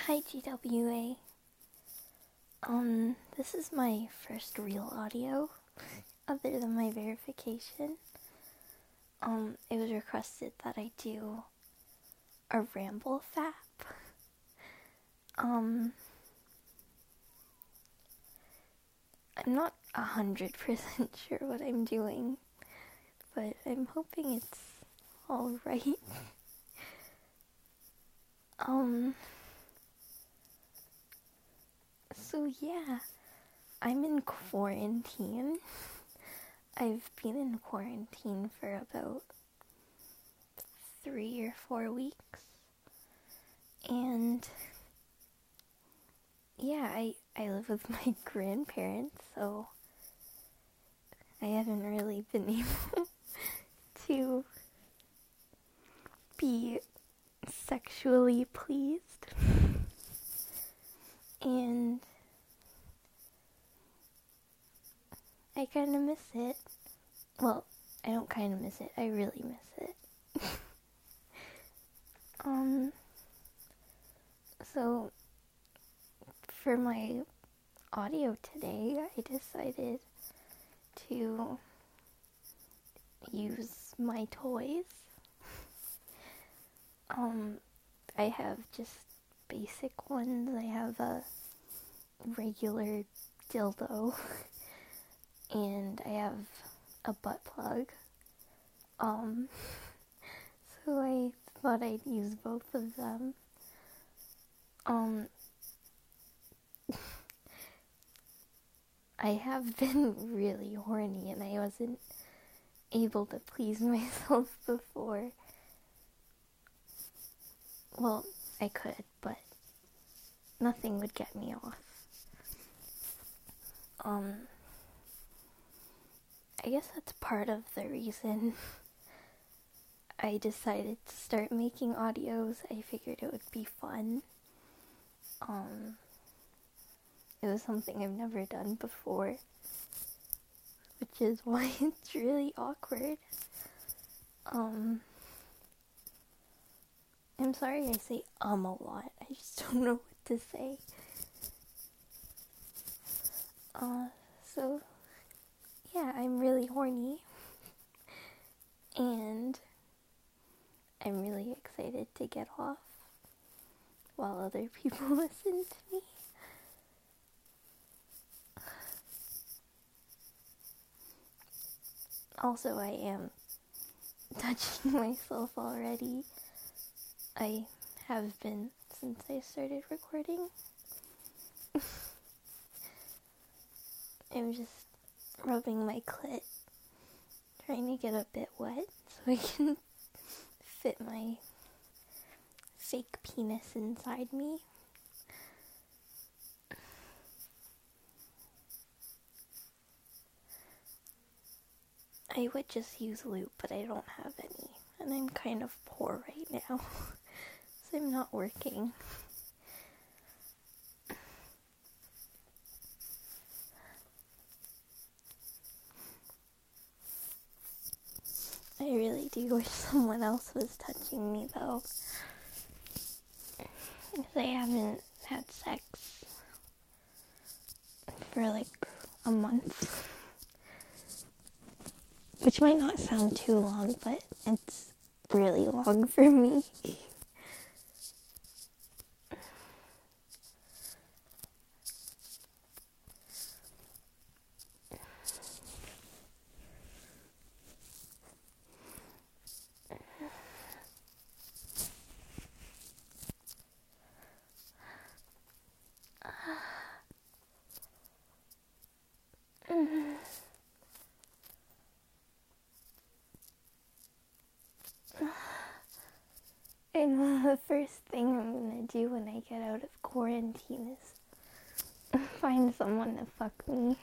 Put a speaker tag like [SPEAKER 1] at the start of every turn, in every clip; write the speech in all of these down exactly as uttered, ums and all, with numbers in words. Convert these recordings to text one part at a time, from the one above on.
[SPEAKER 1] Hi G W A. Um, this is my first real audio, other than my verification. Um, it was requested that I do a ramble fap. Um, I'm not a hundred percent sure what I'm doing, but I'm hoping it's alright. um, so yeah, I'm in quarantine. I've been in quarantine for about three or four weeks. And yeah, I, I live with my grandparents, so I haven't really been able to be sexually pleased. And I kind of miss it. Well, I don't kind of miss it, I really miss it. um, so for my audio today, I decided to use my toys. Um, I have just basic ones. I have a regular dildo, and I have a butt plug. Um, so I thought I'd use both of them. Um, I have been really horny, and I wasn't able to please myself before. Well, I could, but nothing would get me off. Um, I guess that's part of the reason I decided to start making audios. I figured it would be fun. Um, it was something I've never done before, which is why it's really awkward. Um, I'm sorry I say um a lot. I just don't know what to say. Uh, so, yeah, I'm really horny. And I'm really excited to get off while other people listen to me. Also, I am touching myself already. I have been since I started recording. I'm just rubbing my clit, trying to get a bit wet so I can fit my fake penis inside me. I would just use lube, but I don't have any, and I'm kind of poor right now, so I'm not working. I really do wish someone else was touching me, though, because I haven't had sex for like a month, which might not sound too long, but it's really long for me. I know the first thing I'm gonna do when I get out of quarantine is find someone to fuck me.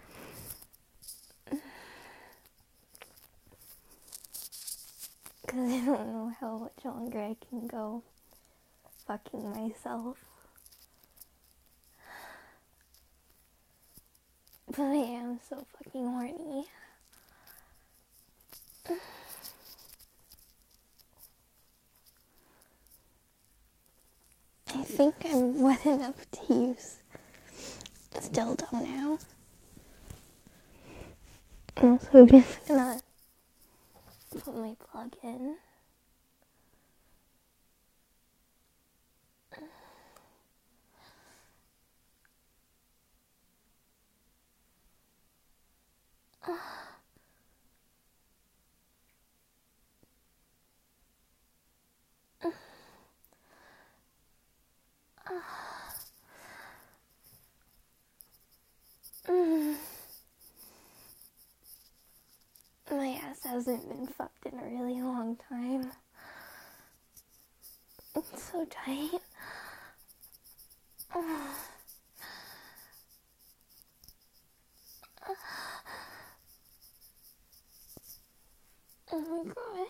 [SPEAKER 1] Because I don't know how much longer I can go fucking myself. But I am so fucking horny. I I think I'm wet enough to use still don't now. I'm also just gonna put my plug in. My ass hasn't been fucked in a really long time. It's so tight. Oh, oh my god.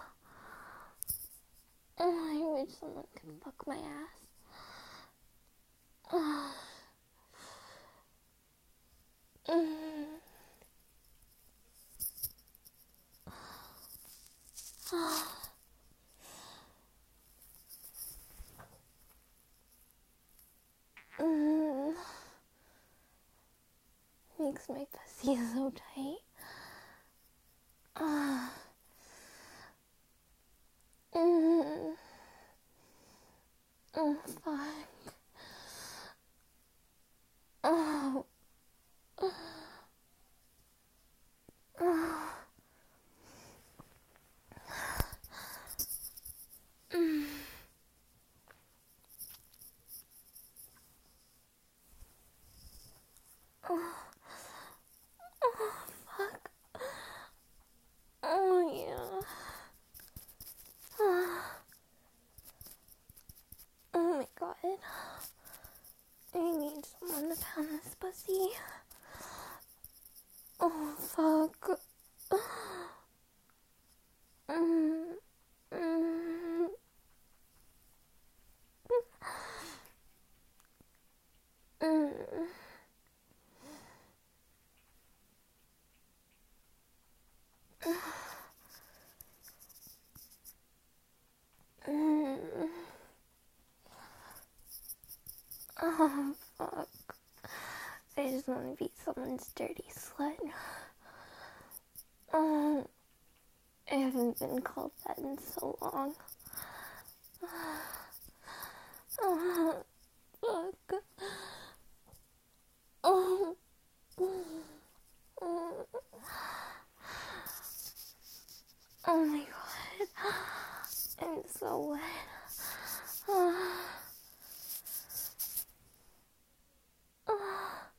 [SPEAKER 1] Oh, I wish someone could fuck my ass. Oh. Mm. Oh. Mm. Makes my pussy so tight. Oh. Mm. Oh, fuck. Oh. Oh. Mm. Oh. Oh, fuck. Oh, yeah. Oh, oh my god. I need someone to pound this pussy. Oh, fuck. Mm. Mm. Mm. Mm. Oh, fuck. I just want to be someone's dirty slut. Oh, I haven't been called that in so long. Oh, fuck. Oh. Oh my god. I'm so wet. Oh. Oh.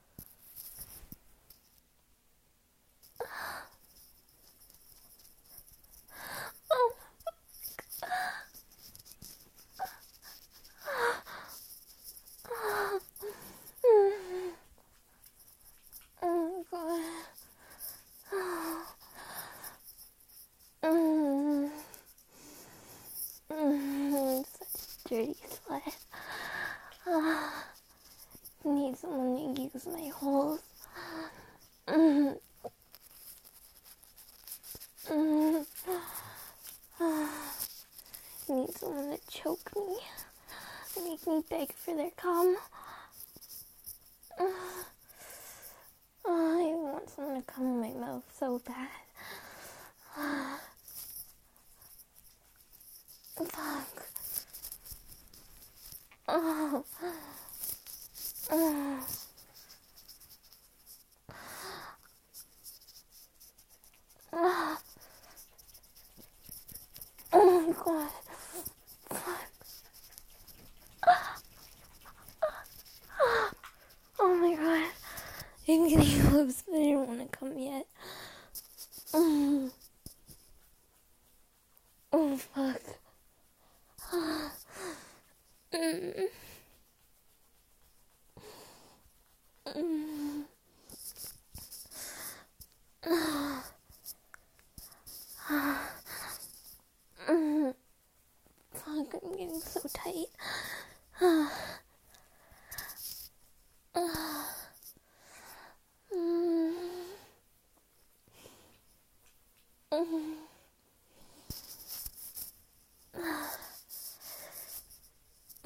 [SPEAKER 1] Oh. Oh my god. Mm. Mm. Such a dirty slut. Oh. Need someone to use my holes. Mm. Mm. Need someone to choke me. Make me beg for their cum. Oh, I want someone to come in my mouth so bad. Fuck. Oh. Oh. Oh. Oh my god. Fuck. Oh my god. I'm getting close, but I don't want to come yet. Mm. Oh fuck. Mm. Mm. Mm. Fuck, I'm getting so tight. Mm. Mm.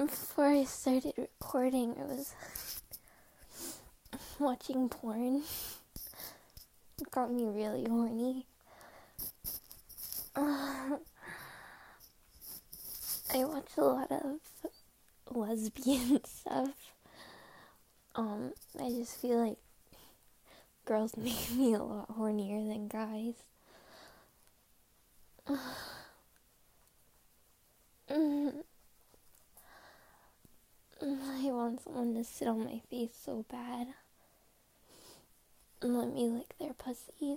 [SPEAKER 1] before I started recording, I was watching porn. It got me really horny. Uh, I watch a lot of lesbian stuff. Um, I just feel like girls make me a lot hornier than guys. I want someone to sit on my face so bad and let me lick their pussies.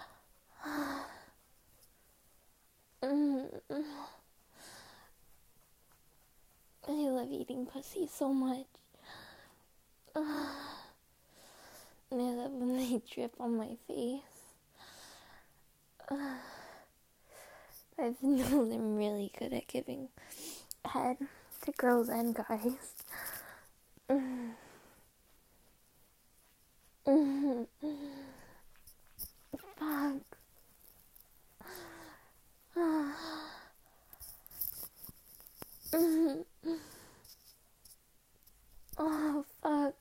[SPEAKER 1] I love eating pussy so much. And I love when they drip on my face. I've known I'm really good at giving head to girls and guys. Fuck. Oh, fuck.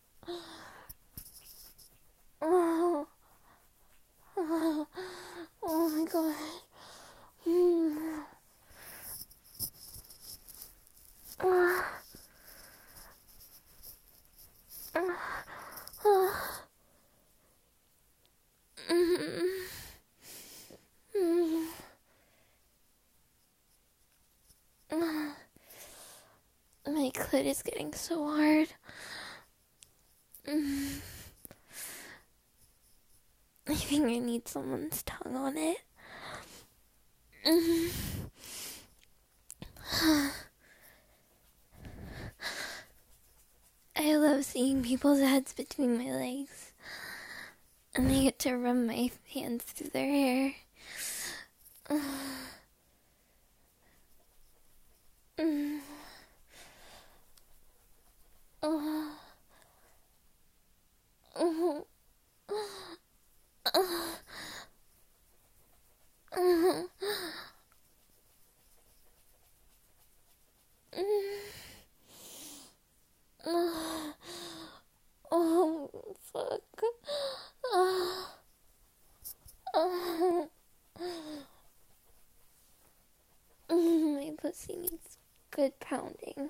[SPEAKER 1] Oh. Oh, oh my god. Mm. Uh. Uh. Uh. Mm. Mm. Uh. My clit is getting so hard. Mm. I think I need someone's tongue on it. Mm. I love seeing people's heads between my legs, and I get to run my hands through their hair. Mm. Oh. Oh. Oh. Oh. Oh. Oh, fuck. Oh. Oh. My pussy needs good pounding.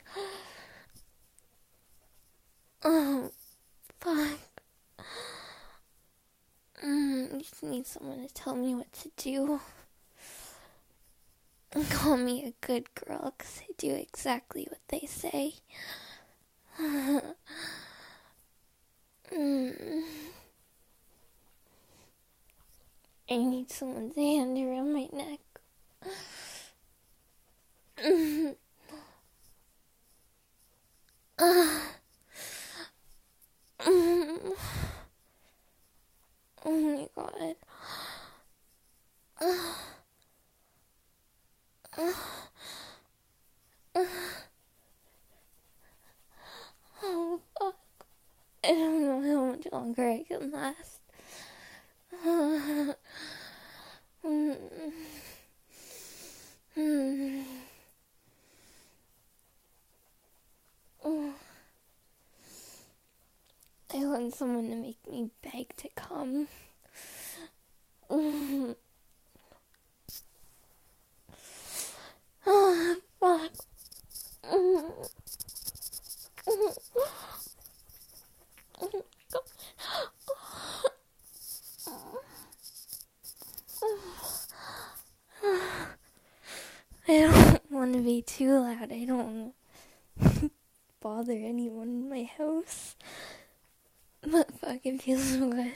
[SPEAKER 1] Oh, fuck. Mm, I just need someone to tell me what to do. And call me a good girl, because I do exactly what they say. mm. I need someone's hand around my neck. Mm. Uh. Mm. Oh my god. Uh. Uh. Uh. Oh, fuck. I don't know how much longer I can last. Uh. Mm. Mm. Mm. I want someone to make me beg to come. Mm. Oh, fuck. Mm. Mm. I don't want to be too loud. I don't want to bother anyone in my house. But fuck, it feels so good.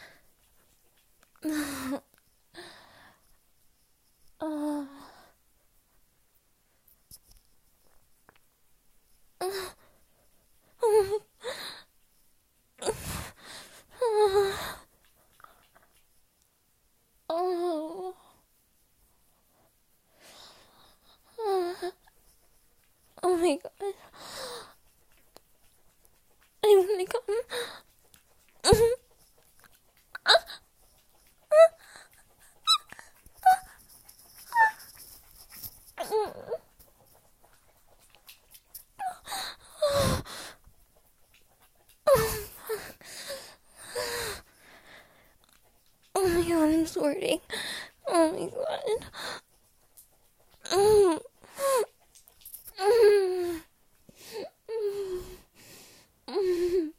[SPEAKER 1] Oh. Oh. Oh. Oh. Oh. Oh my god. I want to come. sorting. Oh my god. Mm. Mm. Mm.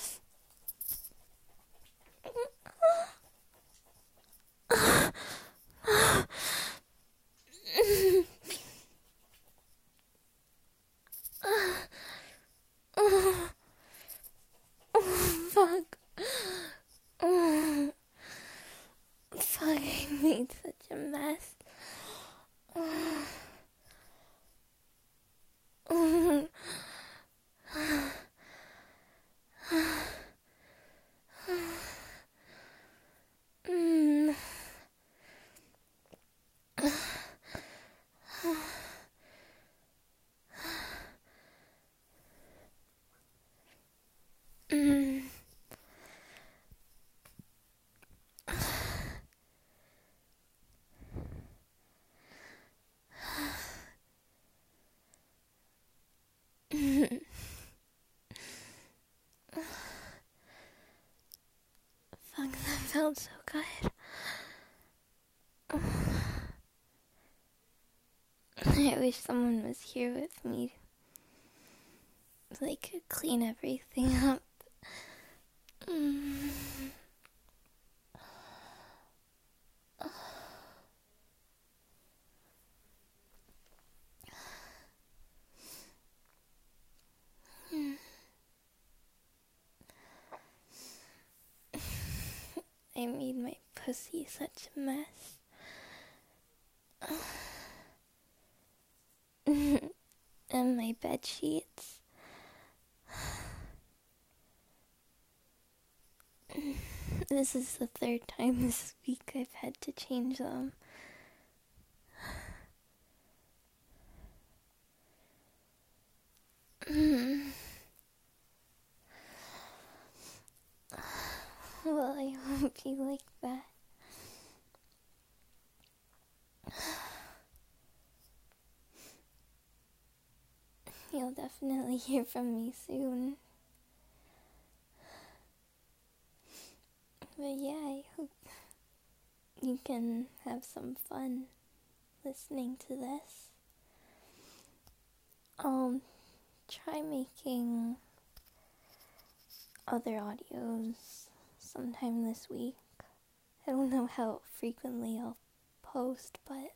[SPEAKER 1] Fuck. Fuck, I made such a mess. Mm. Mm. Fuck, that felt so good. I wish someone was here with me so they could clean everything up. Mm. I made my pussy such a mess. And my bed sheets. This is the third time this week I've had to change them. Well, I hope you like that. You'll definitely hear from me soon. But yeah, I hope you can have some fun listening to this. I'll try making other audios sometime this week. I don't know how frequently I'll post, but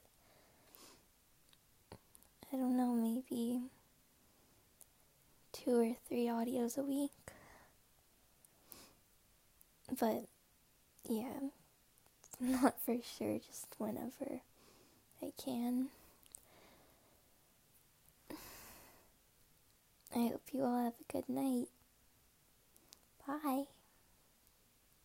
[SPEAKER 1] I don't know, maybe two or three audios a week. But yeah, not for sure, just whenever I can. I hope you all have a good night. Bye.